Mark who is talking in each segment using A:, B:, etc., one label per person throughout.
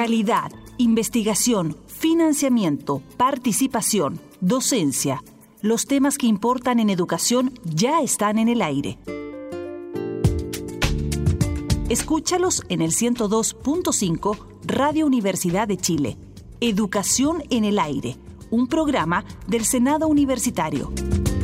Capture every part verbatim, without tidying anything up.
A: Calidad, investigación, financiamiento, participación, docencia. Los temas que importan en educación ya están en el aire. Escúchalos en el ciento dos punto cinco Radio Universidad de Chile. Educación en el aire, un programa del Senado Universitario.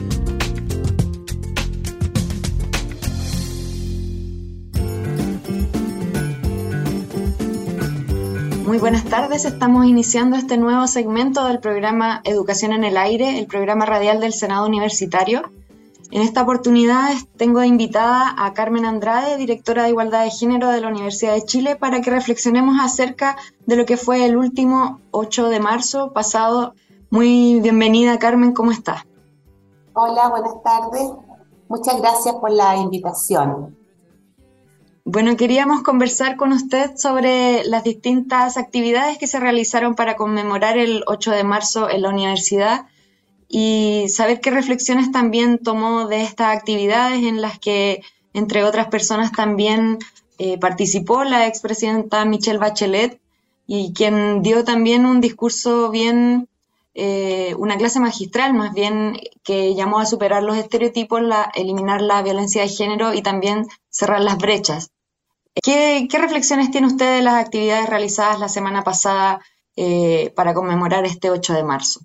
B: Muy buenas tardes, estamos iniciando este nuevo segmento del programa Educación en el Aire, el programa radial del Senado Universitario. En esta oportunidad tengo invitada a Carmen Andrade, directora de Igualdad de Género de la Universidad de Chile, para que reflexionemos acerca de lo que fue el último ocho de marzo pasado. Muy bienvenida, Carmen, ¿cómo estás?
C: Hola, buenas tardes. Muchas gracias por la invitación.
B: Bueno, queríamos conversar con usted sobre las distintas actividades que se realizaron para conmemorar el ocho de marzo en la universidad y saber qué reflexiones también tomó de estas actividades en las que, entre otras personas, también eh, participó la expresidenta Michelle Bachelet, y quien dio también un discurso bien, eh, una clase magistral más bien, que llamó a superar los estereotipos, la, eliminar la violencia de género y también cerrar las brechas. ¿Qué, qué reflexiones tiene usted de las actividades realizadas la semana pasada eh, para conmemorar este ocho de marzo?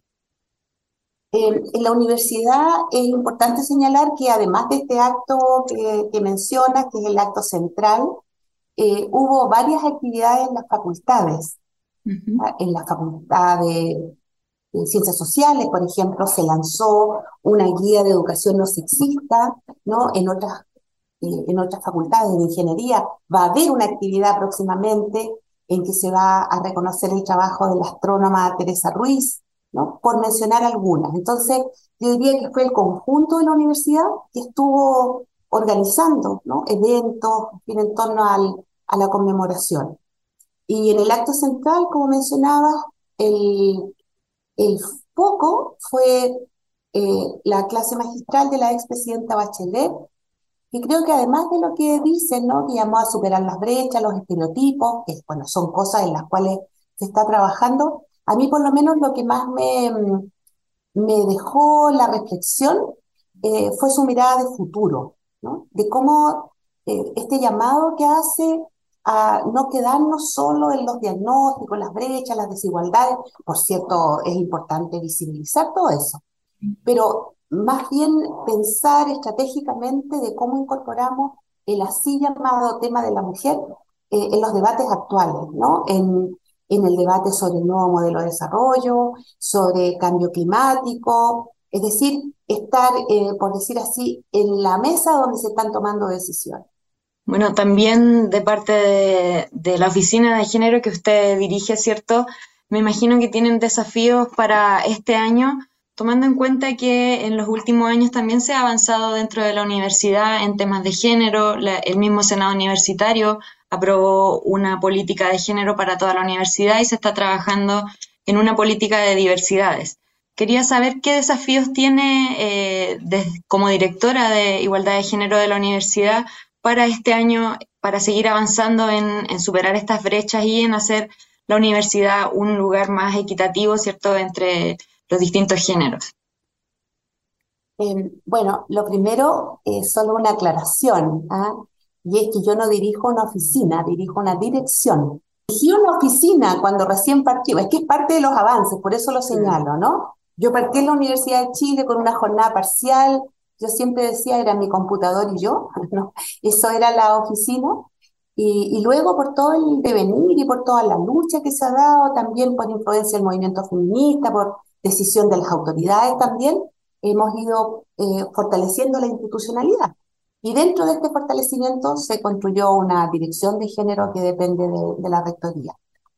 C: Eh, en la universidad es importante señalar que además de este acto que, que mencionas, que es el acto central, eh, hubo varias actividades en las facultades.
B: Uh-huh.
C: En la facultad de, de Ciencias Sociales, por ejemplo, se lanzó una guía de educación no sexista, ¿no? En otras en otras facultades de ingeniería va a haber una actividad próximamente en que se va a reconocer el trabajo de la astrónoma Teresa Ruiz, ¿no? Por mencionar algunas. Entonces, yo diría que fue el conjunto de la universidad que estuvo organizando, ¿no? Eventos en torno al, a la conmemoración. Y en el acto central, como mencionaba, el, el foco fue eh, la clase magistral de la expresidenta Bachelet, y creo que además de lo que dicen, ¿no? Que llamó a superar las brechas, los estereotipos, que bueno, son cosas en las cuales se está trabajando, a mí por lo menos lo que más me, me dejó la reflexión eh, fue su mirada de futuro, ¿no? De cómo eh, este llamado que hace a no quedarnos solo en los diagnósticos, las brechas, las desigualdades. Por cierto, es importante visibilizar todo eso, pero más bien pensar estratégicamente de cómo incorporamos el así llamado tema de la mujer eh, en los debates actuales, ¿no? En, en el debate sobre el nuevo modelo de desarrollo, sobre cambio climático, es decir, estar, eh, por decir así, en la mesa donde se están tomando decisiones.
B: Bueno, también de parte de, de la Oficina de Género que usted dirige, ¿cierto? Me imagino que tienen desafíos para este año, tomando en cuenta que en los últimos años también se ha avanzado dentro de la universidad en temas de género. La, el mismo Senado Universitario aprobó una política de género para toda la universidad y se está trabajando en una política de diversidades. Quería saber qué desafíos tiene eh, de, como directora de Igualdad de Género de la universidad para este año, para seguir avanzando en, en superar estas brechas y en hacer la universidad un lugar más equitativo, ¿cierto?, entre los distintos géneros.
C: Eh, bueno, lo primero es solo una aclaración, ¿ah? Y es que yo no dirijo una oficina, dirijo una dirección. Dirigí una oficina cuando recién partí, es que es parte de los avances, por eso lo señalo, ¿no? Yo partí en la Universidad de Chile con una jornada parcial, yo siempre decía era mi computador y yo, ¿no? Eso era la oficina. Y, y luego por todo el devenir y por toda la lucha que se ha dado, también por influencia del movimiento feminista, por decisión de las autoridades también, hemos ido eh, fortaleciendo la institucionalidad. Y dentro de este fortalecimiento se construyó una dirección de género que depende de, de la rectoría.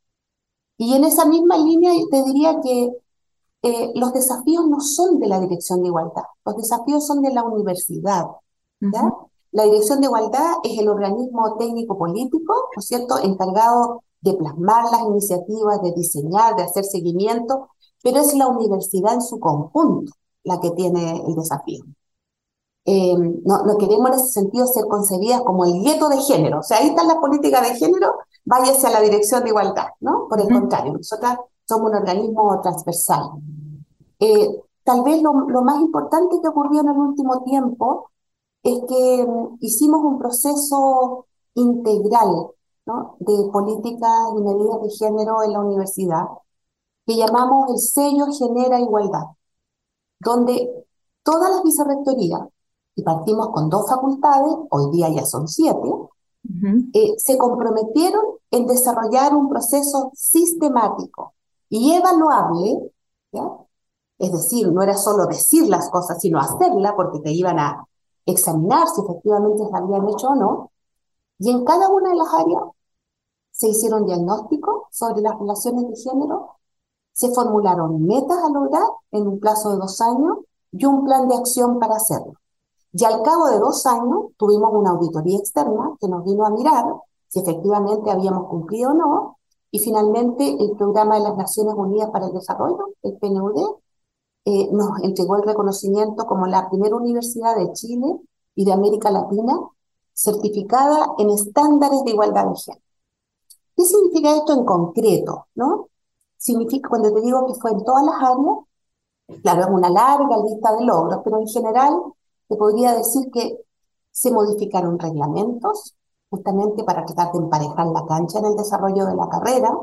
C: Y en esa misma línea te diría que eh, los desafíos no son de la Dirección de Igualdad, los desafíos son de la universidad, ¿ya? Uh-huh. La Dirección de Igualdad es el organismo técnico-político, ¿no es cierto?, encargado de plasmar las iniciativas, de diseñar, de hacer seguimiento, pero es la universidad en su conjunto la que tiene el desafío. Eh, no, no queremos en ese sentido ser concebidas como el gueto de género, o sea, ahí están las políticas de género, váyase a la dirección de igualdad, ¿no? Por el contrario, nosotras somos un organismo transversal. Eh, Tal vez lo, lo más importante que ocurrió en el último tiempo es que mm, hicimos un proceso integral, ¿no?, de políticas y medidas de género en la universidad, que llamamos el sello Genera Igualdad, donde todas las vicerrectorías, y partimos con dos facultades, hoy día ya son siete,
B: Ujú.
C: eh, se comprometieron en desarrollar un proceso sistemático y evaluable, ¿ya? Es decir, no era solo decir las cosas, sino hacerlas, porque te iban a examinar si efectivamente se habían hecho o no. Y en cada una de las áreas se hicieron diagnósticos sobre las relaciones de género, se formularon metas a lograr en un plazo de dos años y un plan de acción para hacerlo. Y al cabo de dos años tuvimos una auditoría externa que nos vino a mirar si efectivamente habíamos cumplido o no, y finalmente el Programa de las Naciones Unidas para el Desarrollo, el P N U D, eh, nos entregó el reconocimiento como la primera universidad de Chile y de América Latina certificada en estándares de igualdad de género. ¿Qué significa esto en concreto, no? Significa, cuando te digo que fue en todas las áreas, claro, es una larga lista de logros, pero en general te podría decir que se modificaron reglamentos, justamente para tratar de emparejar la cancha en el desarrollo de la carrera.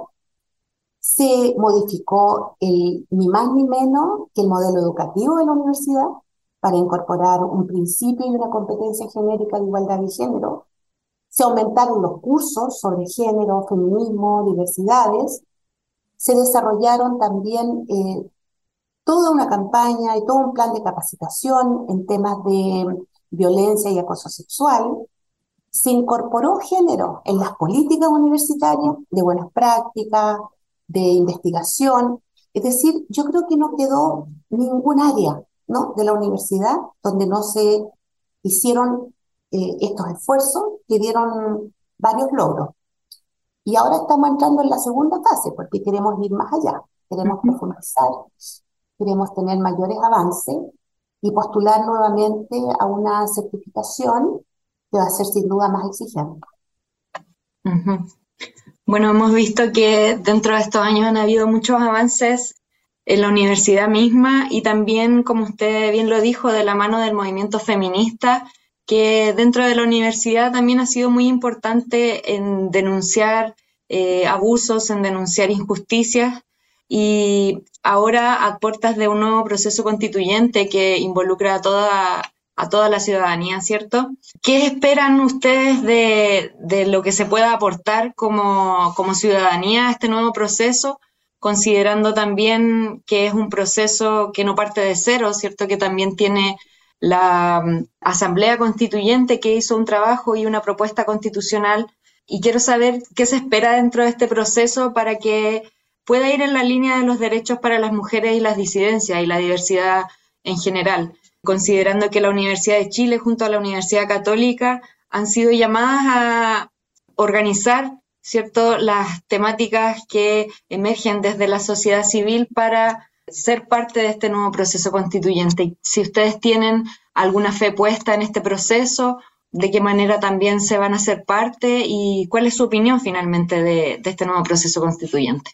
C: Se modificó el, ni más ni menos que el modelo educativo de la universidad para incorporar un principio y una competencia genérica de igualdad de género. Se aumentaron los cursos sobre género, feminismo, diversidades. Se desarrollaron también eh, toda una campaña y todo un plan de capacitación en temas de violencia y acoso sexual. Se incorporó género en las políticas universitarias de buenas prácticas, de investigación. Es decir, yo creo que no quedó ningún área, ¿no?, de la universidad donde no se hicieron eh, estos esfuerzos que dieron varios logros. Y ahora estamos entrando en la segunda fase porque queremos ir más allá, queremos
B: Ujú.
C: profundizar, queremos tener mayores avances y postular nuevamente a una certificación que va a ser sin duda más exigente.
B: Ujú. Bueno, hemos visto que dentro de estos años han habido muchos avances en la universidad misma y también, como usted bien lo dijo, de la mano del movimiento feminista, que dentro de la universidad también ha sido muy importante en denunciar eh, abusos, en denunciar injusticias, y ahora a puertas de un nuevo proceso constituyente que involucra a toda, a toda la ciudadanía, ¿cierto? ¿Qué esperan ustedes de, de lo que se pueda aportar como, como ciudadanía a este nuevo proceso, considerando también que es un proceso que no parte de cero, ¿cierto? Que también tiene la um, Asamblea Constituyente, que hizo un trabajo y una propuesta constitucional, y quiero saber qué se espera dentro de este proceso para que pueda ir en la línea de los derechos para las mujeres y las disidencias y la diversidad en general, considerando que la Universidad de Chile junto a la Universidad Católica han sido llamadas a organizar, ¿cierto?, las temáticas que emergen desde la sociedad civil para ser parte de este nuevo proceso constituyente. Si ustedes tienen alguna fe puesta en este proceso, de qué manera también se van a hacer parte y cuál es su opinión finalmente de, de este nuevo proceso constituyente.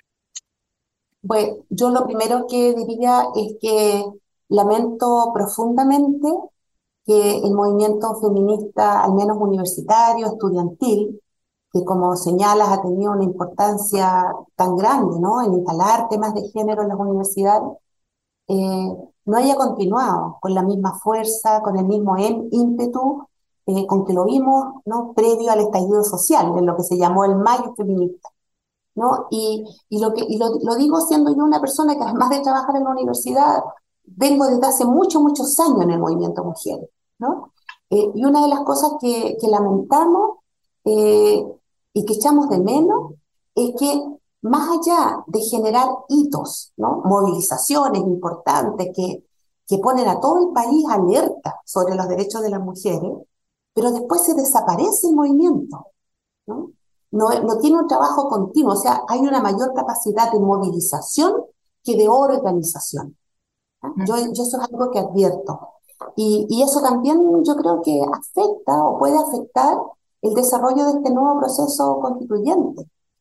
C: Bueno, yo lo primero que diría es que lamento profundamente que el movimiento feminista, al menos universitario, estudiantil, que como señalas ha tenido una importancia tan grande, ¿no?, en instalar temas de género en las universidades, eh, no haya continuado con la misma fuerza, con el mismo em- ímpetu eh, con que lo vimos, ¿no?, previo al estallido social, en lo que se llamó el Mayo Feminista, ¿no? Y, y, lo, que, y lo, lo digo siendo yo una persona que, además de trabajar en la universidad, vengo desde hace muchos, muchos años en el movimiento mujeres, ¿no? Eh, y una de las cosas que, que lamentamos eh, y que echamos de menos es que, más allá de generar hitos, ¿no?, movilizaciones importantes que, que ponen a todo el país alerta sobre los derechos de las mujeres, pero después se desaparece el movimiento, ¿no? No, no tiene un trabajo continuo, o sea, hay una mayor capacidad de movilización que de organización. ¿Ah? Yo, yo eso es algo que advierto. Y, y eso también yo creo que afecta o puede afectar el desarrollo de este nuevo proceso constituyente.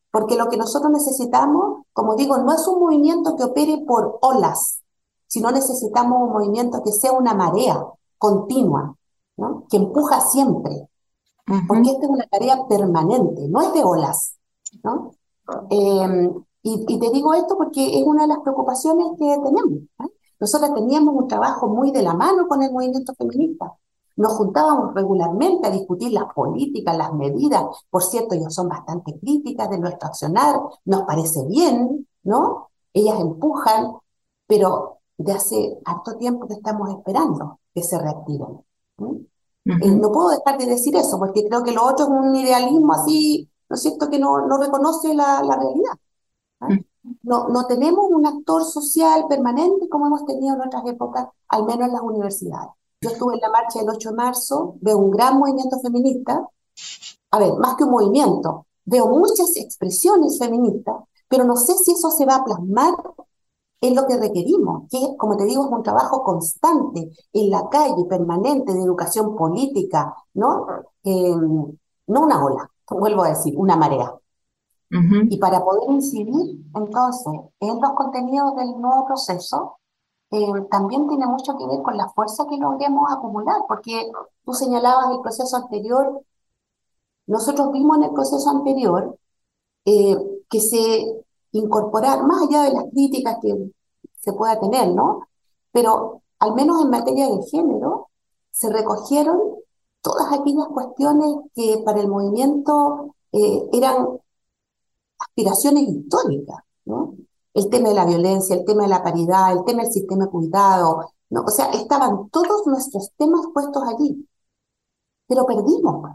C: Porque lo que nosotros necesitamos, como digo, no es un movimiento que opere por olas, sino necesitamos un movimiento que sea una marea continua, ¿no? Que empuja siempre, porque
B: Ujú,
C: esta es una tarea permanente, no es de olas, ¿no? Eh, y, y te digo esto porque es una de las preocupaciones que tenemos, ¿eh? Nosotros teníamos un trabajo muy de la mano con el movimiento feminista. Nos juntábamos regularmente a discutir las políticas, las medidas. Por cierto, ellas son bastante críticas de nuestro accionar, nos parece bien, ¿no? Ellas empujan, pero de hace harto tiempo que estamos esperando que se reactiven. ¿Mm? Eh,
B: ujú,
C: no puedo dejar de decir eso, porque creo que lo otro es un idealismo así, ¿no es cierto?, que no, no reconoce la, la realidad. ¿Ah?
B: ujú.
C: No, no tenemos un actor social permanente como hemos tenido en otras épocas, al menos en las universidades. Yo estuve en la marcha del ocho de marzo, veo un gran movimiento feminista, a ver, más que un movimiento, veo muchas expresiones feministas, pero no sé si eso se va a plasmar en lo que requerimos, que, como te digo, es un trabajo constante en la calle, permanente, de educación política, ¿no? Eh, no una ola, vuelvo a decir, una marea.
B: Ujú.
C: Y para poder incidir entonces en los contenidos del nuevo proceso, eh, también tiene mucho que ver con la fuerza que logremos acumular, porque tú señalabas el proceso anterior, nosotros vimos en el proceso anterior eh, que se incorporar, más allá de las críticas que se pueda tener, ¿no? Pero al menos en materia de género, se recogieron todas aquellas cuestiones que para el movimiento eh, eran aspiraciones históricas, ¿no? El tema de la violencia, el tema de la paridad, el tema del sistema de cuidado, ¿no? O sea, estaban todos nuestros temas puestos allí, pero perdimos,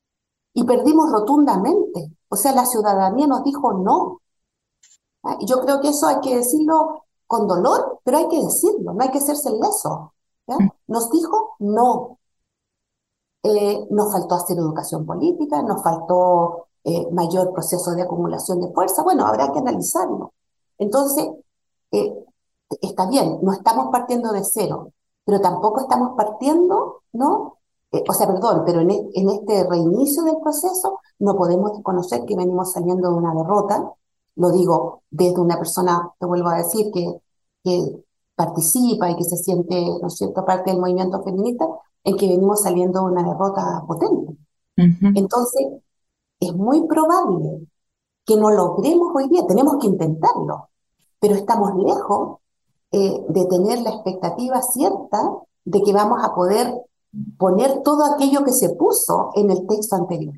C: y perdimos rotundamente. O sea, la ciudadanía nos dijo no. ¿Ah? Y yo creo que eso hay que decirlo con dolor, pero hay que decirlo, no hay que hacerse el leso. ¿Ya? Nos dijo no. Eh, nos faltó hacer educación política, nos faltó eh, mayor proceso de acumulación de fuerza. Bueno, habrá que analizarlo. Entonces, eh, está bien, no estamos partiendo de cero, pero tampoco estamos partiendo, ¿no? Eh, o sea, perdón, pero en, e- en este reinicio del proceso no podemos desconocer que venimos saliendo de una derrota. Lo digo desde una persona, te vuelvo a decir, que, que participa y que se siente, ¿no es cierto?, parte del movimiento feminista, en que venimos saliendo de una derrota potente.
B: Ujú.
C: Entonces, es muy probable que no logremos hoy día, tenemos que intentarlo, pero estamos lejos eh, de tener la expectativa cierta de que vamos a poder poner todo aquello que se puso en el texto anterior.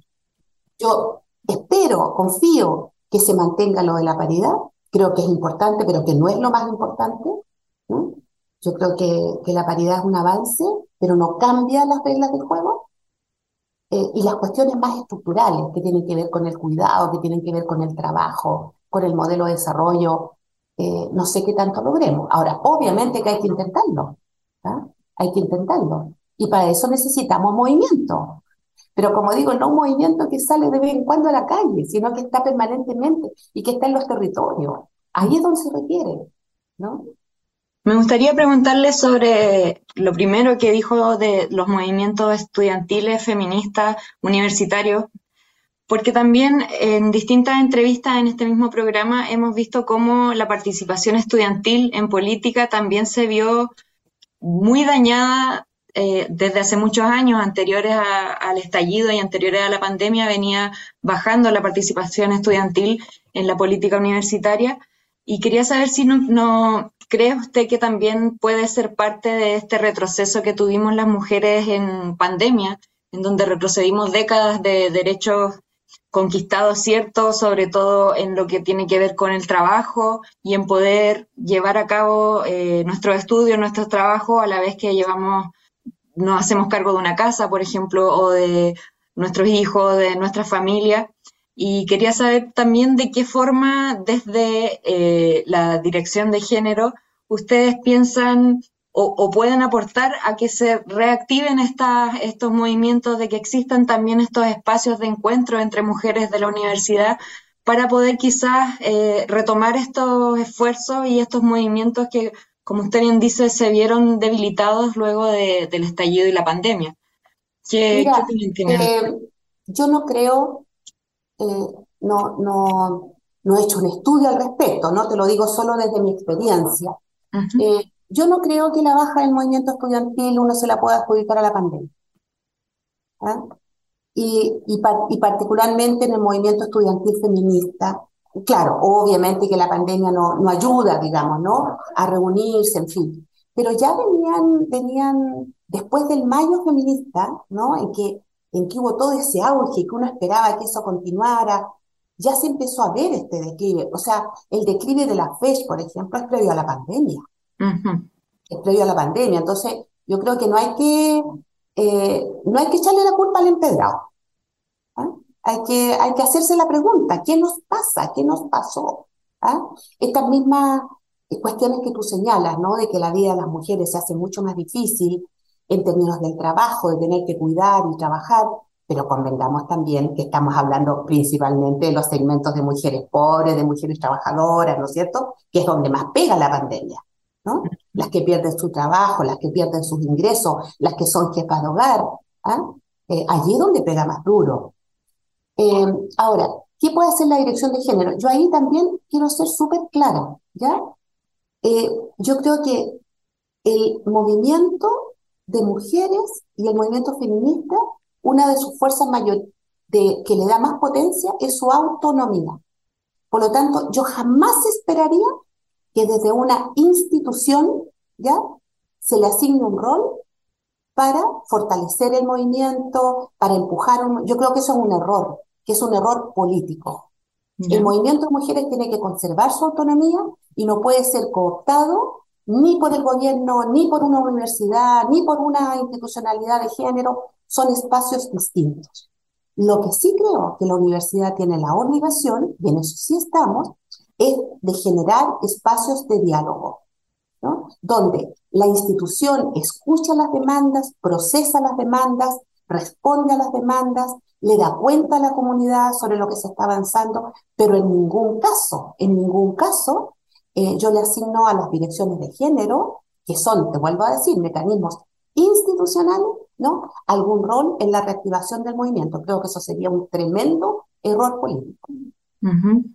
C: Yo espero, confío que se mantenga lo de la paridad, creo que es importante, pero que no es lo más importante, ¿no? Yo creo que, que la paridad es un avance, pero no cambia las reglas del juego. Eh, y las cuestiones más estructurales que tienen que ver con el cuidado, que tienen que ver con el trabajo, con el modelo de desarrollo, eh, no sé qué tanto logremos. Ahora, obviamente que hay que intentarlo, ¿ah? Hay que intentarlo. Y para eso necesitamos movimiento. Pero como digo, no un movimiento que sale de vez en cuando a la calle, sino que está permanentemente y que está en los territorios. Ahí es donde se requiere, ¿no?
B: Me gustaría preguntarle sobre lo primero que dijo de los movimientos estudiantiles, feministas, universitarios, porque también en distintas entrevistas en este mismo programa hemos visto cómo la participación estudiantil en política también se vio muy dañada eh, desde hace muchos años, anteriores a- al estallido y anteriores a la pandemia, venía bajando la participación estudiantil en la política universitaria. Y quería saber si no, no cree usted que también puede ser parte de este retroceso que tuvimos las mujeres en pandemia, en donde retrocedimos décadas de derechos conquistado, ¿cierto? Sobre todo en lo que tiene que ver con el trabajo y en poder llevar a cabo eh, nuestros estudios, nuestros trabajos, a la vez que llevamos, nos hacemos cargo de una casa, por ejemplo, o de nuestros hijos, de nuestra familia. Y quería saber también de qué forma, desde eh, la dirección de género, ustedes piensan o, o pueden aportar a que se reactiven estas, estos movimientos, de que existan también estos espacios de encuentro entre mujeres de la universidad para poder quizás eh, retomar estos esfuerzos y estos movimientos que, como usted bien dice, se vieron debilitados luego de, del estallido y la pandemia. ¿Qué, qué
C: Mira,
B: opinión tienen?
C: eh, yo no creo, eh, no, no, no he hecho un estudio al respecto, ¿no? Te lo digo solo desde mi experiencia.
B: Ujú.
C: Eh, yo no creo que la baja del movimiento estudiantil uno se la pueda adjudicar a la pandemia. ¿Ah? Y, y, par- y particularmente en el movimiento estudiantil feminista. Claro, obviamente que la pandemia no, no ayuda, digamos, ¿no? A reunirse, en fin. Pero ya venían, venían después del mayo feminista, ¿no? En que, en que hubo todo ese auge, que uno esperaba que eso continuara, ya se empezó a ver este declive. O sea, el declive de la F E S, por ejemplo, es previo a la pandemia.
B: Ujú.
C: Es previo a la pandemia. Entonces, yo creo que no hay que, eh, no hay que echarle la culpa al empedrado. ¿Ah? Hay que, hay que hacerse la pregunta, ¿qué nos pasa? ¿Qué nos pasó? ¿Ah? Estas mismas eh, cuestiones que tú señalas, ¿no? De que la vida de las mujeres se hace mucho más difícil en términos del trabajo, de tener que cuidar y trabajar, pero convengamos también que estamos hablando principalmente de los segmentos de mujeres pobres, de mujeres trabajadoras, ¿no es cierto? Que es donde más pega la pandemia, ¿no? Las que pierden su trabajo, las que pierden sus ingresos, las que son jefas de hogar, ¿ah? Eh, allí es donde pega más duro. Eh, ahora, ¿qué puede hacer la dirección de género? Yo ahí también quiero ser súper clara, ¿ya? Eh, yo creo que el movimiento de mujeres y el movimiento feminista, una de sus fuerzas mayores de, que le da más potencia es su autonomía. Por lo tanto, yo jamás esperaría que desde una institución, ¿ya? Se le asigne un rol para fortalecer el movimiento, para empujar un... Yo creo que eso es un error, que es un error político. El
B: Ya.
C: movimiento de mujeres tiene que conservar su autonomía y no puede ser cooptado ni por el gobierno, ni por una universidad, ni por una institucionalidad de género. Son espacios distintos. Lo que sí creo que la universidad tiene la obligación, y en eso sí estamos, es de generar espacios de diálogo, ¿no? Donde la institución escucha las demandas, procesa las demandas, responde a las demandas, le da cuenta a la comunidad sobre lo que se está avanzando, pero en ningún caso, en ningún caso, eh, yo le asigno a las direcciones de género, que son, te vuelvo a decir, mecanismos institucionales, ¿no? Algún rol en la reactivación del movimiento. Creo que eso sería un tremendo error político.
B: Ujú.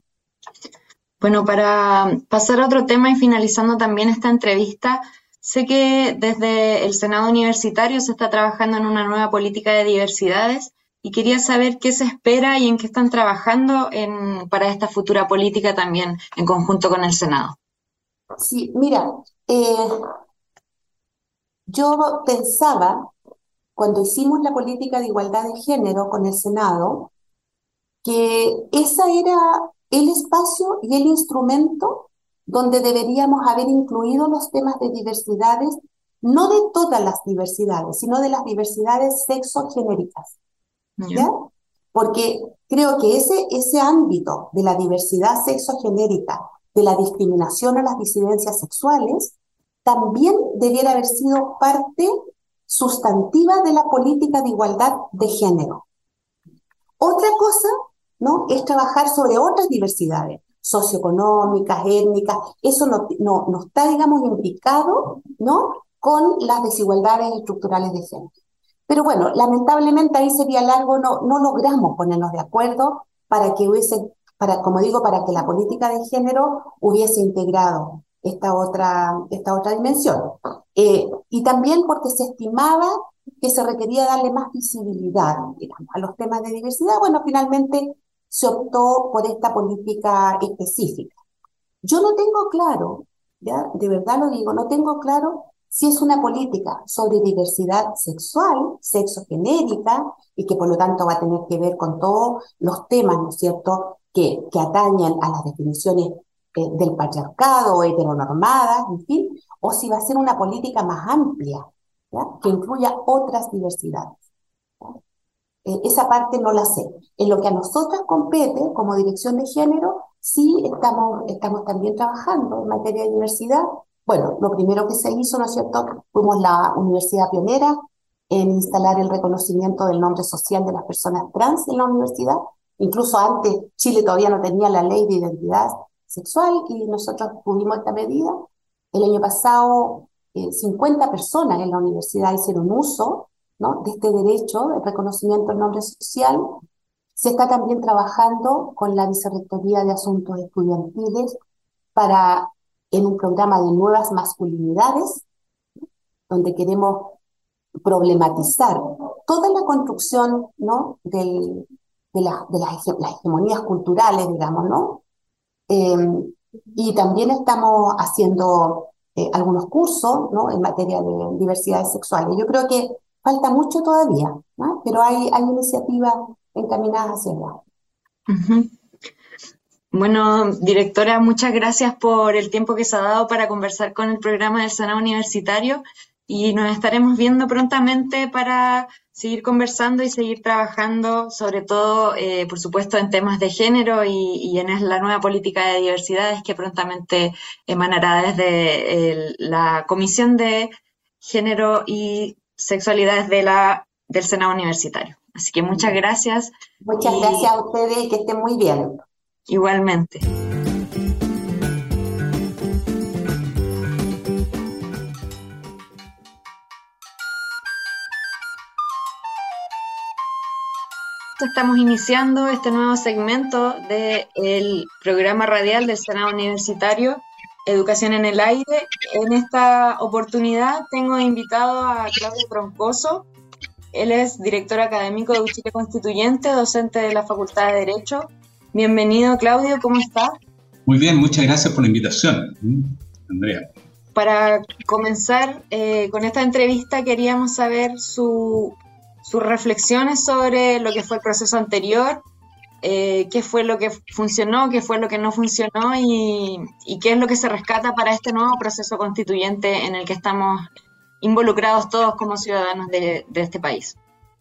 B: Bueno, para pasar a otro tema y finalizando también esta entrevista, sé que desde el Senado Universitario se está trabajando en una nueva política de diversidades y quería saber qué se espera y en qué están trabajando en, para esta futura política también en conjunto con el Senado.
C: Sí, mira, eh, yo pensaba cuando hicimos la política de igualdad de género con el Senado, que ese era el espacio y el instrumento donde deberíamos haber incluido los temas de diversidades, no de todas las diversidades, sino de las diversidades sexogenéricas,
B: ¿Ya?
C: ¿ya? Porque creo que ese, ese ámbito de la diversidad sexogenérica, de la discriminación a las disidencias sexuales, también debiera haber sido parte sustantiva de la política de igualdad de género. Otra cosa, ¿no? Es trabajar sobre otras diversidades socioeconómicas, étnicas. Eso no, no, no está, digamos, implicado, ¿no? Con las desigualdades estructurales de género. Pero bueno, lamentablemente ahí sería largo, no, no logramos ponernos de acuerdo para que hubiese, para, como digo, para que la política de género hubiese integrado esta otra, esta otra dimensión. Eh, y también porque se estimaba que se requería darle más visibilidad, digamos, a los temas de diversidad. Bueno, finalmente se optó por esta política específica. Yo no tengo claro, ya, de verdad lo digo, no tengo claro si es una política sobre diversidad sexual, sexogenérica, y que por lo tanto va a tener que ver con todos los temas, ¿no es cierto?, que, que atañen a las definiciones eh, del patriarcado, heteronormadas, en fin, o si va a ser una política más amplia, ¿ya?, que incluya otras diversidades. Eh, esa parte no la sé. En lo que a nosotras compete como dirección de género, sí estamos, estamos también trabajando en materia de diversidad. Bueno, lo primero que se hizo, ¿no es cierto? Fuimos la universidad pionera en instalar el reconocimiento del nombre social de las personas trans en la universidad. Incluso antes Chile todavía no tenía la ley de identidad sexual y nosotros tuvimos esta medida. El año pasado, eh, cincuenta personas en la universidad hicieron uso, ¿no?, de este derecho, el reconocimiento del nombre social. Se está también trabajando con la Vicerrectoría de Asuntos Estudiantiles para, en un programa de nuevas masculinidades, donde queremos problematizar toda la construcción, ¿no? del, de, la, de las, las hegemonías culturales, digamos, ¿no? Eh, y también estamos haciendo eh, algunos cursos, ¿no? En materia de diversidades sexuales. Yo creo que falta mucho todavía, ¿no? Pero hay, hay iniciativas encaminadas hacia allá.
B: Ujú. Bueno, directora, muchas gracias por el tiempo que se ha dado para conversar con el programa del Senado Universitario y nos estaremos viendo prontamente para seguir conversando y seguir trabajando, sobre todo, eh, por supuesto, en temas de género y, y en la nueva política de diversidades que prontamente emanará desde el- la Comisión de Género y Sexualidades de la, del Senado Universitario. Así que muchas gracias
C: Muchas
B: y
C: gracias a ustedes y que estén muy bien.
B: igualmente. Estamos iniciando este nuevo segmento del programa radial del Senado Universitario, Educación en el Aire. En esta oportunidad tengo invitado a Claudio Troncoso. Él es director académico de Chile Constituyente, docente de la Facultad de Derecho. Bienvenido, Claudio, ¿cómo estás?
D: Muy bien, muchas gracias por la invitación, Andrea.
B: Para comenzar eh, con esta entrevista queríamos saber su, sus reflexiones sobre lo que fue el proceso anterior, eh, qué fue lo que funcionó, qué fue lo que no funcionó y, y qué es lo que se rescata para este nuevo proceso constituyente en el que estamos involucrados todos como ciudadanos de, de este país.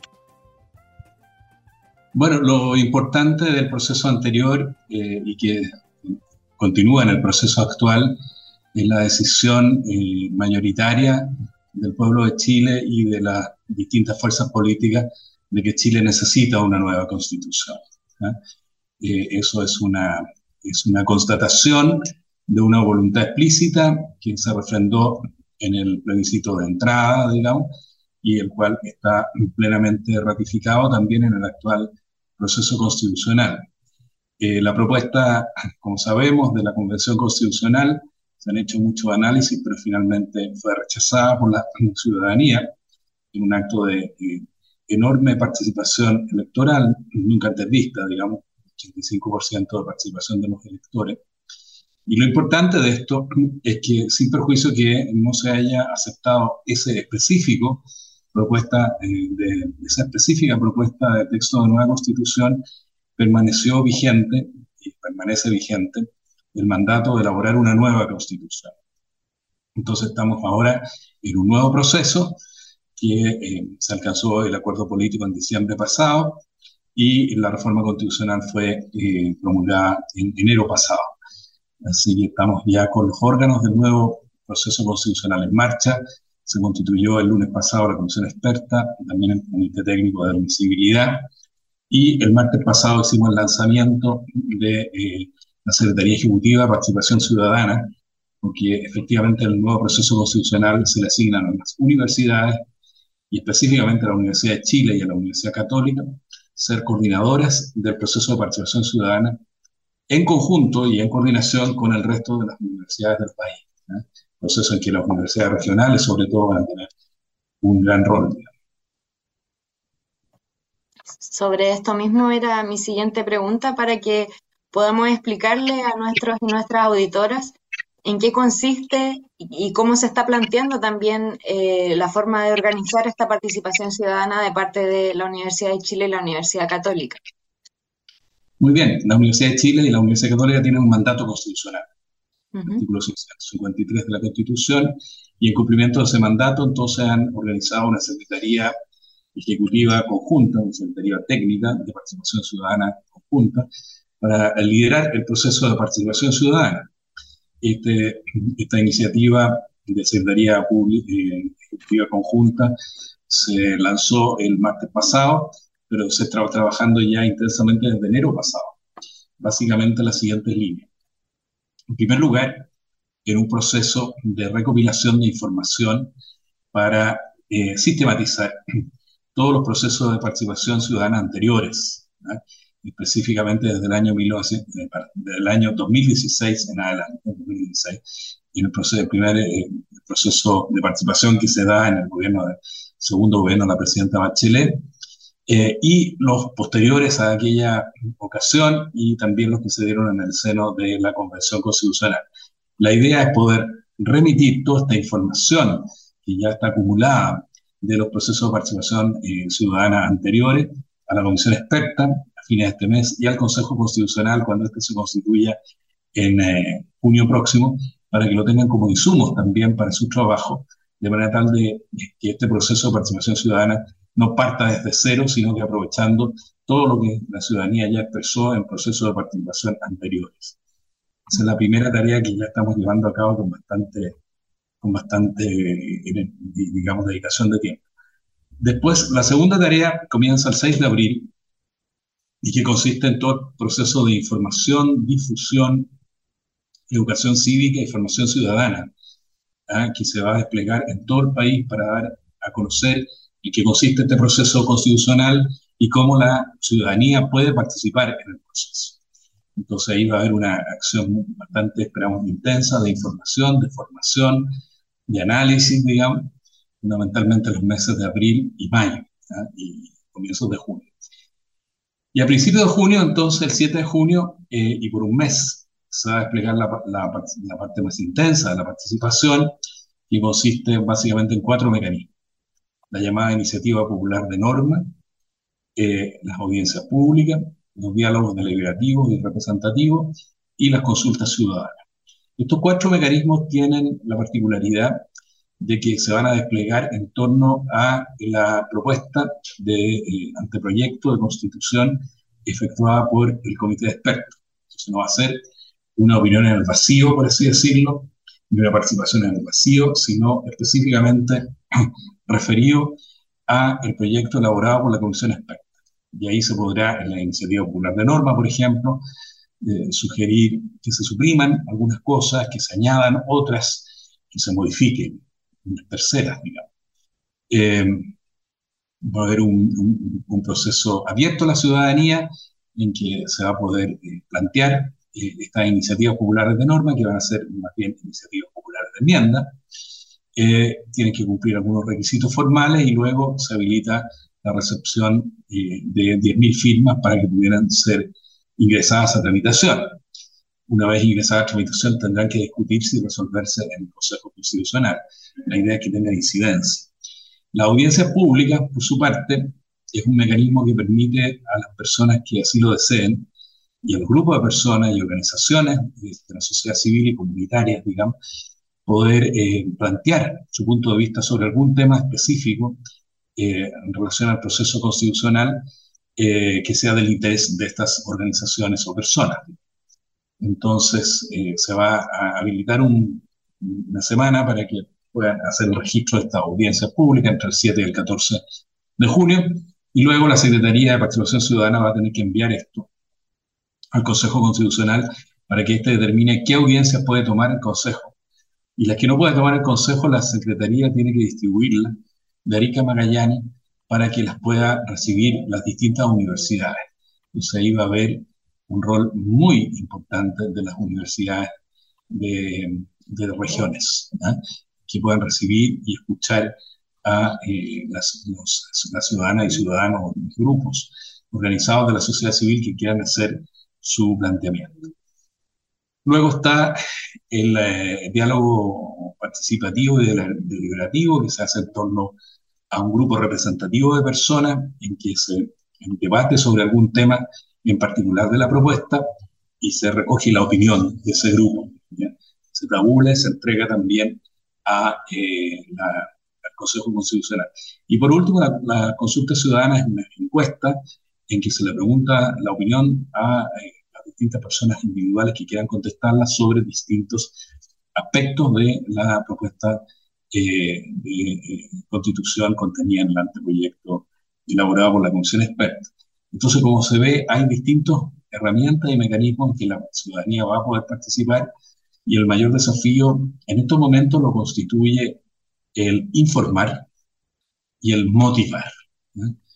D: Bueno, lo importante del proceso anterior eh, y que continúa en el proceso actual es la decisión eh, mayoritaria del pueblo de Chile y de las distintas fuerzas políticas de que Chile necesita una nueva constitución. ¿eh? Eh, eso es una, es una constatación de una voluntad explícita que se refrendó en el plebiscito de entrada, digamos, y el cual está plenamente ratificado también en el actual proceso constitucional. Eh, la propuesta, como sabemos, de la Convención Constitucional, se han hecho muchos análisis, pero finalmente fue rechazada por la ciudadanía en un acto de eh, enorme participación electoral, nunca antes vista, digamos, ochenta y cinco por ciento de participación de los electores. Y lo importante de esto es que, sin perjuicio que no se haya aceptado ese específico propuesta, eh, de, esa específica propuesta de texto de nueva Constitución, permaneció vigente y permanece vigente el mandato de elaborar una nueva Constitución. Entonces estamos ahora en un nuevo proceso que eh, se alcanzó el acuerdo político en diciembre pasado y la reforma constitucional fue eh, promulgada en enero pasado. Así que estamos ya con los órganos del nuevo proceso constitucional en marcha. Se constituyó el lunes pasado la comisión experta, también el comité técnico de admisibilidad, y el martes pasado hicimos el lanzamiento de eh, la Secretaría Ejecutiva de Participación Ciudadana, porque efectivamente el nuevo proceso constitucional se le asignan a las universidades, y específicamente a la Universidad de Chile y a la Universidad Católica, ser coordinadoras del proceso de participación ciudadana en conjunto y en coordinación con el resto de las universidades del país. ¿eh? Proceso en que las universidades regionales, sobre todo, van a tener un gran rol.
B: Sobre esto mismo era mi siguiente pregunta para que podamos explicarle a nuestros y nuestras auditoras en qué consiste y, y cómo se está planteando también eh, la forma de organizar esta participación ciudadana de parte de la Universidad de Chile y la Universidad Católica.
D: Muy bien, la Universidad de Chile y la Universidad Católica tienen un mandato constitucional, uh-huh. Artículo seiscientos cincuenta y tres de la Constitución, y en cumplimiento de ese mandato entonces han organizado una Secretaría Ejecutiva conjunta, una Secretaría Técnica de Participación Ciudadana conjunta, para liderar el proceso de participación ciudadana. Este, esta iniciativa de Secretaría Pública, eh, Ejecutiva Conjunta se lanzó el martes pasado, pero se está trabajando ya intensamente desde enero pasado. Básicamente las siguientes líneas. En primer lugar, en un proceso de recopilación de información para eh, sistematizar todos los procesos de participación ciudadana anteriores, ¿eh? específicamente desde el año, mil novecientos, desde el año dos mil dieciséis en adelante, dos mil dieciséis, y el, proceso, el primer eh, el proceso de participación que se da en el gobierno, del segundo gobierno de la presidenta Bachelet, eh, y los posteriores a aquella ocasión, y también los que se dieron en el seno de la Convención Constitucional. La idea es poder remitir toda esta información que ya está acumulada de los procesos de participación eh, ciudadana anteriores a la comisión experta a fines de este mes y al Consejo Constitucional cuando este se constituya en eh, junio próximo, para que lo tengan como insumos también para su trabajo, de manera tal de, de que este proceso de participación ciudadana no parta desde cero, sino que aprovechando todo lo que la ciudadanía ya expresó en procesos de participación anteriores. Esa es la primera tarea que ya estamos llevando a cabo con bastante, con bastante eh, digamos, dedicación de tiempo. Después, la segunda tarea comienza el seis de abril y que consiste en todo el proceso de información, difusión, educación cívica y formación ciudadana, ¿ah? que se va a desplegar en todo el país para dar a conocer en qué consiste este proceso constitucional y cómo la ciudadanía puede participar en el proceso. Entonces ahí va a haber una acción bastante, esperamos, intensa de información, de formación, de análisis, digamos, fundamentalmente los meses de abril y mayo, ¿ah? y comienzos de junio. Y a principios de junio, entonces, el siete de junio, eh, y por un mes, se va a desplegar la, la, la parte más intensa de la participación, que consiste básicamente en cuatro mecanismos. La llamada Iniciativa Popular de Norma, eh, las audiencias públicas, los diálogos deliberativos y representativos, y las consultas ciudadanas. Estos cuatro mecanismos tienen la particularidad de que se van a desplegar en torno a la propuesta de eh, anteproyecto de constitución efectuada por el comité de expertos. Entonces no va a ser una opinión en el vacío, por así decirlo, ni una participación en el vacío, sino específicamente referido a el proyecto elaborado por la comisión experta. Y ahí se podrá, en la Iniciativa Popular de Norma, por ejemplo, eh, sugerir que se supriman algunas cosas, que se añadan otras, que se modifiquen, unas terceras, digamos. Eh, va a haber un, un, un proceso abierto a la ciudadanía en que se va a poder eh, plantear eh, estas iniciativas populares de norma, que van a ser más bien iniciativas populares de enmienda. Eh, tienen que cumplir algunos requisitos formales y luego se habilita la recepción eh, de diez mil firmas para que pudieran ser ingresadas a tramitación. Una vez ingresada a tramitación tendrán que discutirse y resolverse en el Consejo Constitucional. La idea es que tenga incidencia. La audiencia pública, por su parte, es un mecanismo que permite a las personas que así lo deseen y a los grupos de personas y organizaciones de la sociedad civil y comunitarias, digamos, poder eh, plantear su punto de vista sobre algún tema específico eh, en relación al proceso constitucional eh, que sea del interés de estas organizaciones o personas. Entonces, eh, se va a habilitar un, una semana para que puedan hacer el registro de esta audiencia pública entre el siete y el catorce de junio, y luego la Secretaría de Participación Ciudadana va a tener que enviar esto al Consejo Constitucional para que éste determine qué audiencias puede tomar el Consejo. Y las que no puede tomar el Consejo, la Secretaría tiene que distribuirlas de Arica a Magallanes para que las pueda recibir las distintas universidades. Entonces ahí va a haber un rol muy importante de las universidades de, de regiones, ¿eh? que puedan recibir y escuchar a eh, las, los, las ciudadanas y ciudadanos, los grupos organizados de la sociedad civil que quieran hacer su planteamiento. Luego está el eh, diálogo participativo y deliberativo que se hace en torno a un grupo representativo de personas en que se en debate sobre algún tema en particular de la propuesta y se recoge la opinión de ese grupo, ¿ya? Se tabula y se entrega también a, eh, la, al Consejo Constitucional. Y por último, la, la consulta ciudadana es una encuesta en que se le pregunta la opinión a eh, las distintas personas individuales que quieran contestarla sobre distintos aspectos de la propuesta eh, de eh, constitución contenida en el anteproyecto elaborado por la Comisión Experta. Entonces, como se ve, hay distintas herramientas y mecanismos en que la ciudadanía va a poder participar, y el mayor desafío en estos momentos lo constituye el informar y el motivar, ¿eh?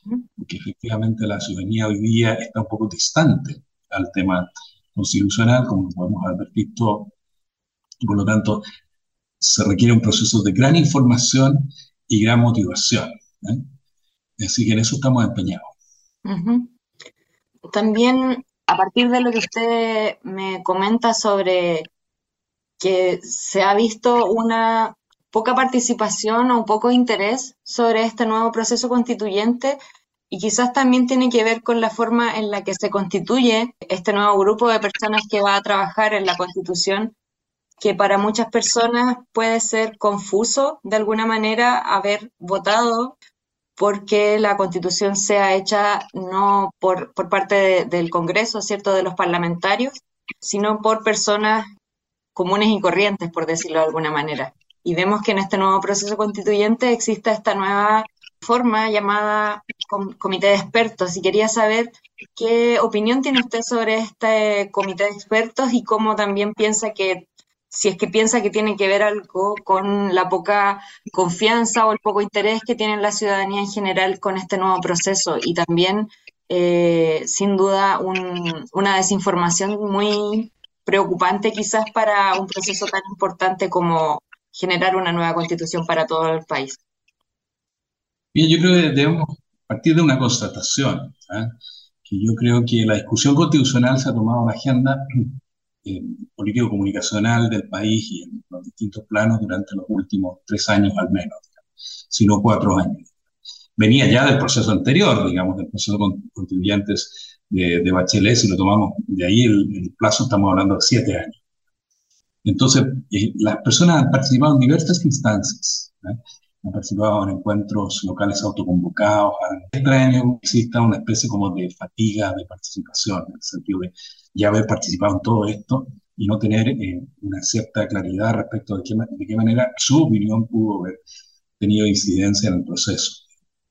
D: porque efectivamente la ciudadanía hoy día está un poco distante al tema constitucional, como podemos haber visto, y por lo tanto se requiere un proceso de gran información y gran motivación, ¿eh? Así que en eso estamos empeñados.
B: Uh-huh. También, a partir de lo que usted me comenta sobre que se ha visto una poca participación o un poco interés sobre este nuevo proceso constituyente, y quizás también tiene que ver con la forma en la que se constituye este nuevo grupo de personas que va a trabajar en la Constitución, que para muchas personas puede ser confuso de alguna manera haber votado porque la Constitución sea hecha no por, por parte de, del Congreso, ¿cierto?, de los parlamentarios, sino por personas comunes y corrientes, por decirlo de alguna manera. Y vemos que en este nuevo proceso constituyente existe esta nueva forma llamada com- comité de expertos, y quería saber qué opinión tiene usted sobre este comité de expertos y cómo también piensa que, si es que piensa que tiene que ver algo con la poca confianza o el poco interés que tiene la ciudadanía en general con este nuevo proceso, y también, eh, sin duda, un, una desinformación muy preocupante quizás para un proceso tan importante como generar una nueva constitución para todo el país.
D: Bien, yo creo que debemos partir de una constatación, ¿eh? Que yo creo que la discusión constitucional se ha tomado la agenda eh, político-comunicacional del país y en los distintos planos durante los últimos tres años al menos, si no cuatro años. Venía ya del proceso anterior, digamos, del proceso constituyentes de, de Bachelet, si lo tomamos de ahí el, el plazo, estamos hablando de siete años. Entonces, eh, las personas han participado en diversas instancias, ¿eh? Han participado en encuentros locales autoconvocados. Es extraño que exista una especie como de fatiga de participación, en el sentido de ya haber participado en todo esto y no tener eh, una cierta claridad respecto de qué, de qué manera su opinión pudo haber tenido incidencia en el proceso.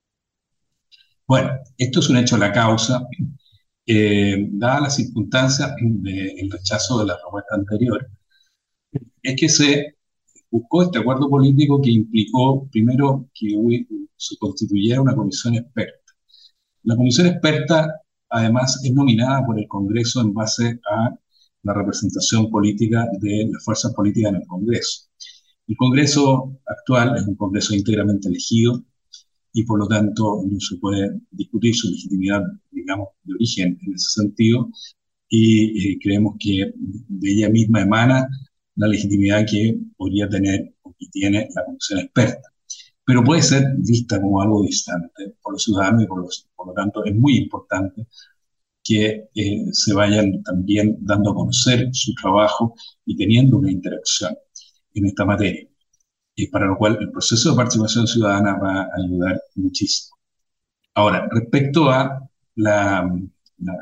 D: Bueno, esto es un hecho de la causa. Eh, dadas las circunstancias del rechazo de la propuesta anterior, es que se buscó este acuerdo político que implicó, primero, que se constituyera una comisión experta. La comisión experta, además, es nominada por el Congreso en base a la representación política de las fuerzas políticas en el Congreso. El Congreso actual es un Congreso íntegramente elegido y, por lo tanto, no se puede discutir su legitimidad, digamos, de origen en ese sentido, y eh, creemos que de ella misma emana la legitimidad que podría tener o que tiene la comisión experta. Pero puede ser vista como algo distante por los ciudadanos y por, los, por lo tanto es muy importante que eh, se vayan también dando a conocer su trabajo y teniendo una interacción en esta materia, y para lo cual el proceso de participación ciudadana va a ayudar muchísimo. Ahora, respecto a la, la,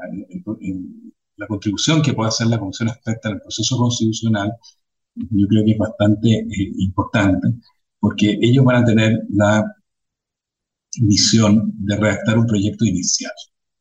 D: la contribución que puede hacer la comisión experta en el proceso constitucional, yo creo que es bastante eh, importante, porque ellos van a tener la misión de redactar un proyecto inicial.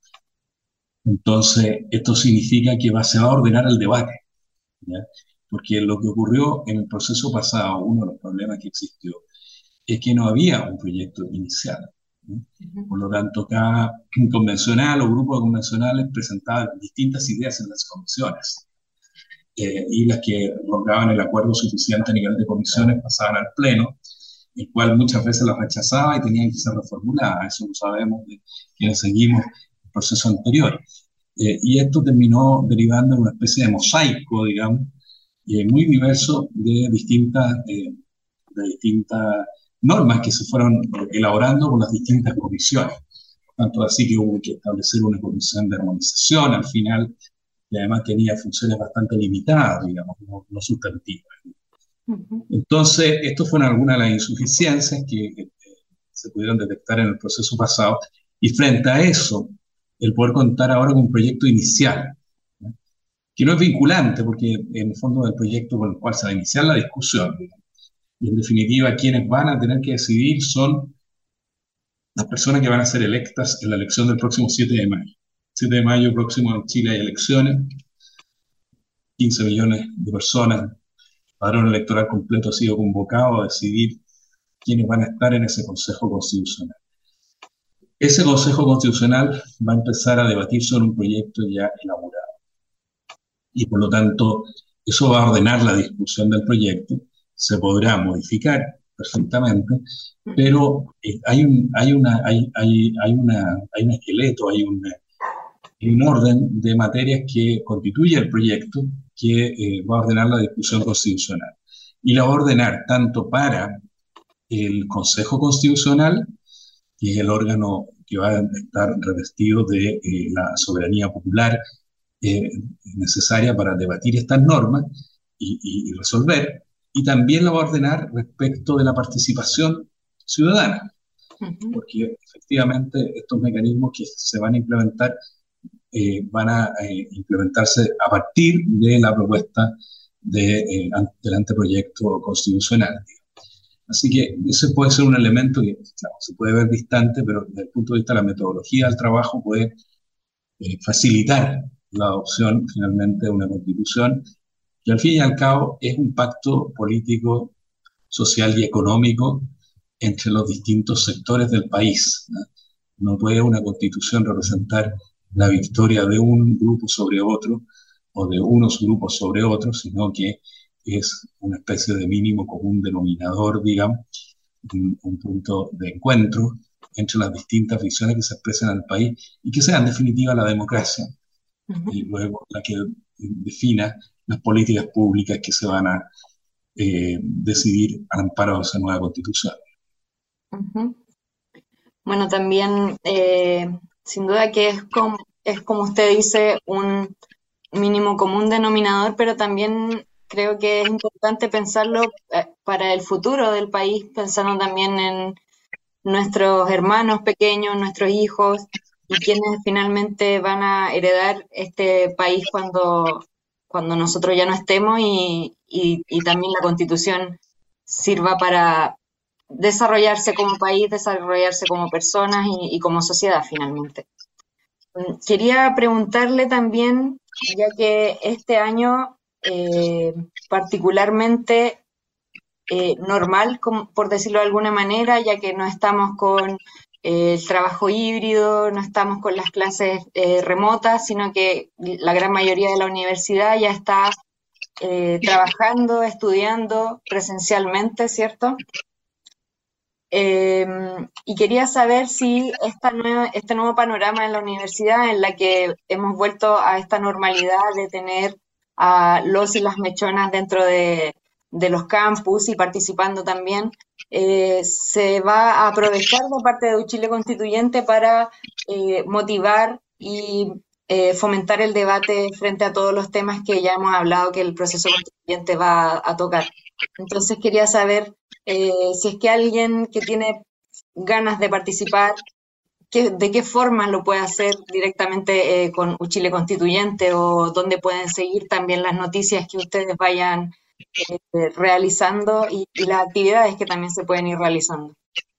D: Entonces, esto significa que va, se va a ordenar el debate, ¿ya? Porque lo que ocurrió en el proceso pasado, uno de los problemas que existió, es que no había un proyecto inicial, ¿no? Por lo tanto, cada convencional o grupo de convencionales presentaba distintas ideas en las comisiones. Eh, y las que lograban el acuerdo suficiente a nivel de comisiones pasaban al pleno, el cual muchas veces las rechazaba y tenían que ser reformuladas. Eso lo sabemos de quienes seguimos el proceso anterior. Eh, y esto terminó derivando en una especie de mosaico, digamos, eh, muy diverso de distintas, eh, de distintas normas que se fueron elaborando con las distintas comisiones. Tanto así que hubo que establecer una comisión de armonización al final, y además tenía funciones bastante limitadas, digamos, no, no sustantivas. Uh-huh. Entonces, estas fueron algunas de las insuficiencias que eh, se pudieron detectar en el proceso pasado, y frente a eso, el poder contar ahora con un proyecto inicial, ¿no? Que no es vinculante, porque en el fondo es el proyecto con el cual se va a iniciar la discusión, digamos. Y en definitiva, quienes van a tener que decidir son las personas que van a ser electas en la elección del próximo siete de mayo. siete de mayo próximo en Chile hay elecciones, quince millones de personas, el padrón electoral completo ha sido convocado a decidir quiénes van a estar en ese Consejo Constitucional. Ese Consejo Constitucional va a empezar a debatir sobre un proyecto ya elaborado y por lo tanto eso va a ordenar la discusión del proyecto, se podrá modificar perfectamente, pero eh, hay, un, hay, una, hay, hay, hay, una, hay un esqueleto, hay un, hay un orden de materias que constituye el proyecto que eh, va a ordenar la discusión constitucional. Y la va a ordenar tanto para el Consejo Constitucional, que es el órgano que va a estar revestido de eh, la soberanía popular eh, necesaria para debatir estas normas y, y, y resolver, y también lo va a ordenar respecto de la participación ciudadana, uh-huh. porque efectivamente estos mecanismos que se van a implementar eh, van a eh, implementarse a partir de la propuesta de, eh, del anteproyecto constitucional. Así que ese puede ser un elemento que, claro, se puede ver distante, pero desde el punto de vista de la metodología del trabajo puede eh, facilitar la adopción finalmente de una constitución que al fin y al cabo es un pacto político, social y económico entre los distintos sectores del país, ¿no? No puede una constitución representar la victoria de un grupo sobre otro o de unos grupos sobre otros, sino que es una especie de mínimo común denominador, digamos, un, un punto de encuentro entre las distintas visiones que se expresan en el país y que sea en definitiva la democracia, uh-huh. y luego la que defina las políticas públicas que se van a eh, decidir al amparo de esa nueva constitución.
B: Uh-huh. Bueno, también eh, sin duda que es como, es como usted dice, un mínimo común denominador, pero también creo que es importante pensarlo para el futuro del país, pensando también en nuestros hermanos pequeños, nuestros hijos, y quienes finalmente van a heredar este país cuando, cuando nosotros ya no estemos, y, y, y también la Constitución sirva para desarrollarse como país, desarrollarse como personas y, y como sociedad finalmente. Quería preguntarle también, ya que este año eh, particularmente eh, normal, como, por decirlo de alguna manera, ya que no estamos con eh, el trabajo híbrido, no estamos con las clases eh, remotas, sino que la gran mayoría de la universidad ya está eh, trabajando, estudiando presencialmente, ¿cierto? Eh, y quería saber si esta nueva, este nuevo panorama en la universidad, en la que hemos vuelto a esta normalidad de tener a los y las mechonas dentro de, de los campus y participando también, eh, se va a aprovechar de parte de Chile Constituyente para eh, motivar y eh, fomentar el debate frente a todos los temas que ya hemos hablado que el proceso constituyente va a, a tocar. Entonces quería saber eh, si es que alguien que tiene ganas de participar, ¿qué, de qué forma lo puede hacer directamente eh, con Chile Constituyente, o dónde pueden seguir también las noticias que ustedes vayan eh, realizando y, y las actividades que también se pueden ir realizando.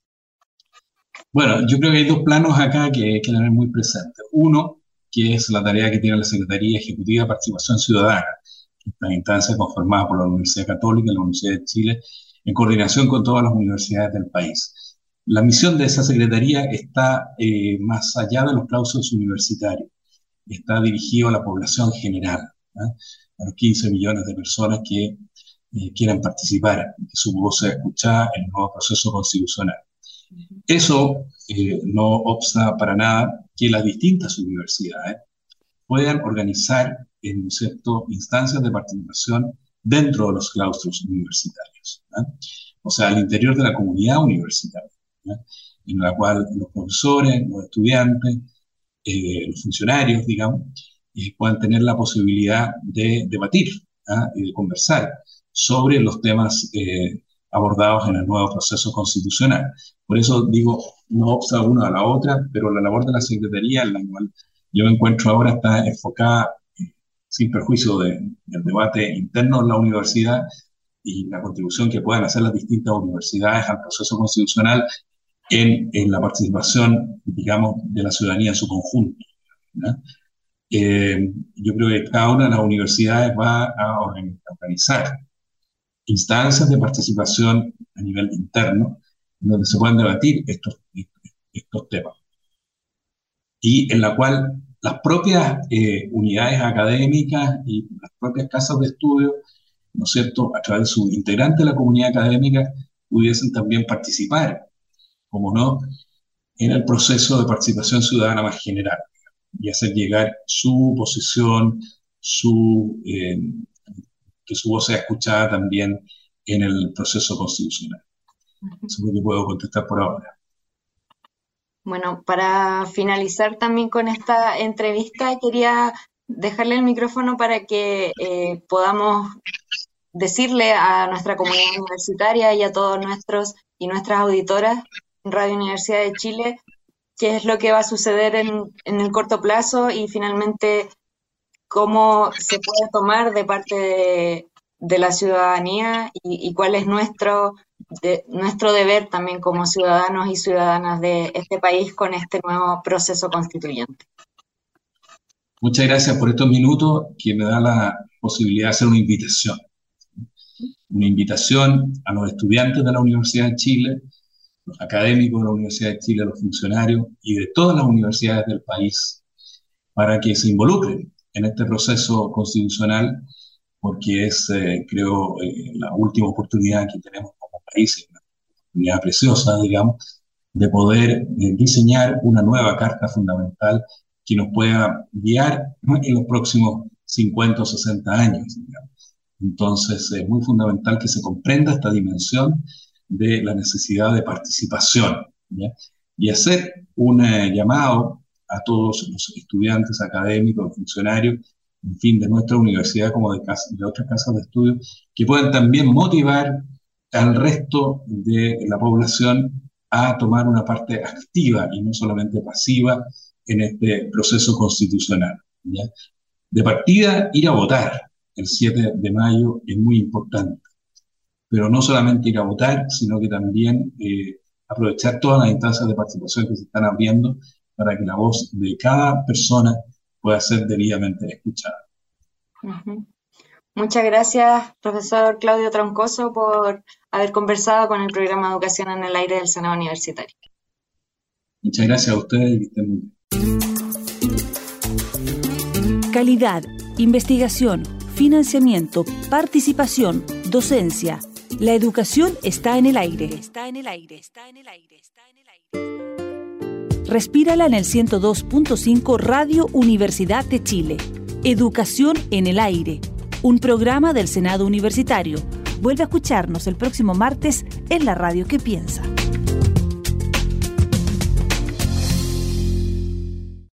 D: Bueno, yo creo que hay dos planos acá que hay que tener muy presentes. Uno, que es la tarea que tiene la Secretaría Ejecutiva de Participación Ciudadana, la instancia conformada por la Universidad Católica y la Universidad de Chile, en coordinación con todas las universidades del país. La misión de esa secretaría está eh, más allá de los claustros universitarios, está dirigido a la población general, ¿eh? A los quince millones de personas que eh, quieran participar, que su voz sea escuchada en el nuevo proceso constitucional. Eso eh, no obsta para nada que las distintas universidades puedan organizar en cierto, instancias de participación dentro de los claustros universitarios, ¿eh? O sea, al interior de la comunidad universitaria, ¿eh? En la cual los profesores, los estudiantes, eh, los funcionarios, digamos, eh, puedan tener la posibilidad de debatir, ¿eh? Y de conversar sobre los temas eh, abordados en el nuevo proceso constitucional. Por eso digo, no obsta una a la otra, pero la labor de la Secretaría, en la cual yo me encuentro ahora, está enfocada, eh, sin perjuicio de, del debate interno en la universidad y la contribución que puedan hacer las distintas universidades al proceso constitucional en, en la participación, digamos, de la ciudadanía en su conjunto, ¿no? Eh, yo creo que cada una de las universidades va a organizar instancias de participación a nivel interno, donde se puedan debatir estos, estos temas. y en la cual las propias eh, unidades académicas y las propias casas de estudio, ¿no es cierto?, a través de sus integrantes de la comunidad académica, pudiesen también participar, como no, en el proceso de participación ciudadana más general y hacer llegar su posición, su, eh, que su voz sea escuchada también en el proceso constitucional. Eso es lo que puedo contestar por ahora.
B: Bueno, para finalizar también con esta entrevista, quería dejarle el micrófono para que eh, podamos decirle a nuestra comunidad universitaria y a todos nuestros y nuestras auditoras en Radio Universidad de Chile qué es lo que va a suceder en, en el corto plazo y finalmente cómo se puede tomar de parte de, de la ciudadanía y, y cuál es nuestro, de, nuestro deber también como ciudadanos y ciudadanas de este país con este nuevo proceso constituyente.
D: Muchas gracias por estos minutos que me da la posibilidad de hacer una invitación. Una invitación a los estudiantes de la Universidad de Chile, los académicos de la Universidad de Chile, los funcionarios y de todas las universidades del país para que se involucren en este proceso constitucional, porque es, eh, creo, eh, la última oportunidad que tenemos como país, una oportunidad preciosa, digamos, de poder eh, diseñar una nueva carta fundamental que nos pueda guiar, ¿no?, en los próximos cincuenta o sesenta años, digamos. Entonces, es muy fundamental que se comprenda esta dimensión de la necesidad de participación, ¿ya?, y hacer un eh, llamado a todos los estudiantes académicos, funcionarios, en fin, de nuestra universidad como de, casa, de otras casas de estudio, que puedan también motivar al resto de la población a tomar una parte activa y no solamente pasiva en este proceso constitucional, ¿ya? De partida, ir a votar el siete de mayo es muy importante, pero no solamente ir a votar, sino que también eh, aprovechar todas las instancias de participación que se están abriendo para que la voz de cada persona pueda ser debidamente escuchada.
B: Uh-huh. Muchas gracias, profesor Claudio Troncoso, por haber conversado con el programa Educación en el Aire del Senado Universitario.
D: Muchas gracias a ustedes y que estén muy bien.
A: Calidad, investigación, financiamiento, participación, docencia. La educación está en el aire. Está en el aire. Está en el aire. Está en el aire. Respírala en el ciento dos punto cinco Radio Universidad de Chile. Educación en el aire. Un programa del Senado Universitario. Vuelve a escucharnos el próximo martes en la radio que piensa.